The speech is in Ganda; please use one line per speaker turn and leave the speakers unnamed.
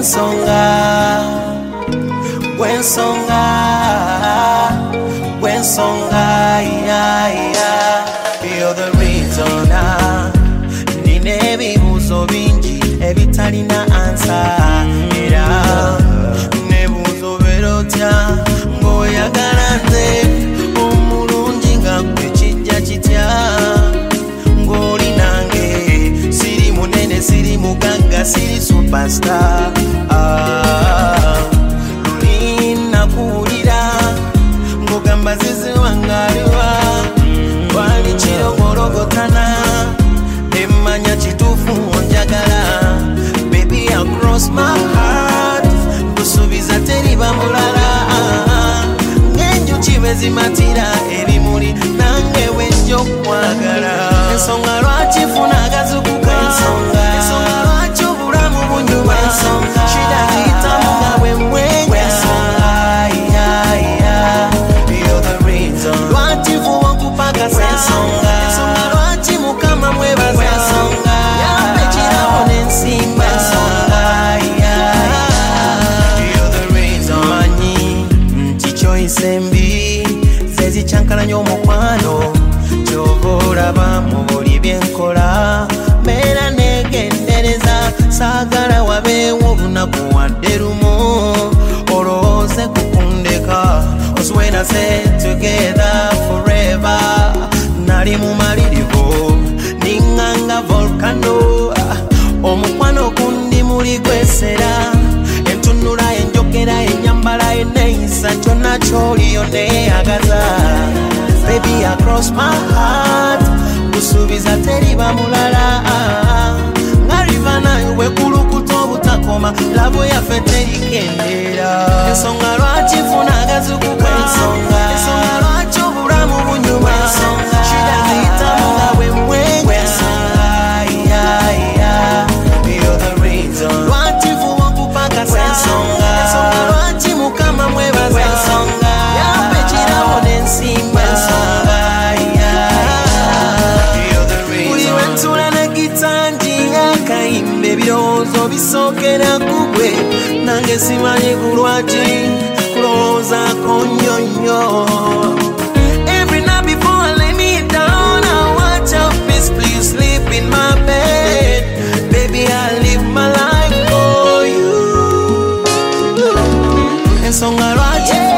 Gwensonga, yeah. You're the reason nine ebibuzo bingi ebitalina answer. Era nebuzo berotya ng'oyagala nze omulungi nga gwe kijja kitya ng'oli nange siri munene siri mugagga siri superstar. Lulinakuwulira ng'ogamba zizi wangaliwa wali kirogologotana emmanya kituufu onjagala baby across my heart kusuubiza teriba mulala ng'enjuki bwe zimatira ebimuli nange bw'ejja okwagala ensonga lwaki funa agazukuka ensonga lwaki obulamu bunyuma shida ziyitamu nga bwe mwenya lwaki vuba nkupakasa ensonga lwaki mukama mwebaza yambe kirabo n'ensimba manyi nti kyoyise mbi zezikyankalanya omukwano kyova olaba mu buli byenkola mbeera negendereza saagala wabeewo obunaku wadde lumu olowooze kukundeka when I say together forever nali mu malirivo ninganga volcano omukwano kundi muli gwesera entunula enjogera enyambala eneeyisa kyonna kyoliyo neeyagaza baby across my heart kusuubiza teriba mulala nga riva nayo bwekulukuta obutakoma labo yaffe terikendera ensonga lwaki funa agazukuka ensonga lwaki obulamu bunyuma shida ziyitamu nga bwe mwenya lwaki vuba okupakasa ensonga lwaki mukama mwebaza yambe kirabo n'ensimba buli wentula ne gitangi akayimba ebirowoozo bisookera kugwe nange simanyi kulwaki kulowoozaako nnyonnyo. Every night before I lay me down I watch your face, please sleep in my bed. Baby I live my life for you. Ensonga lwaki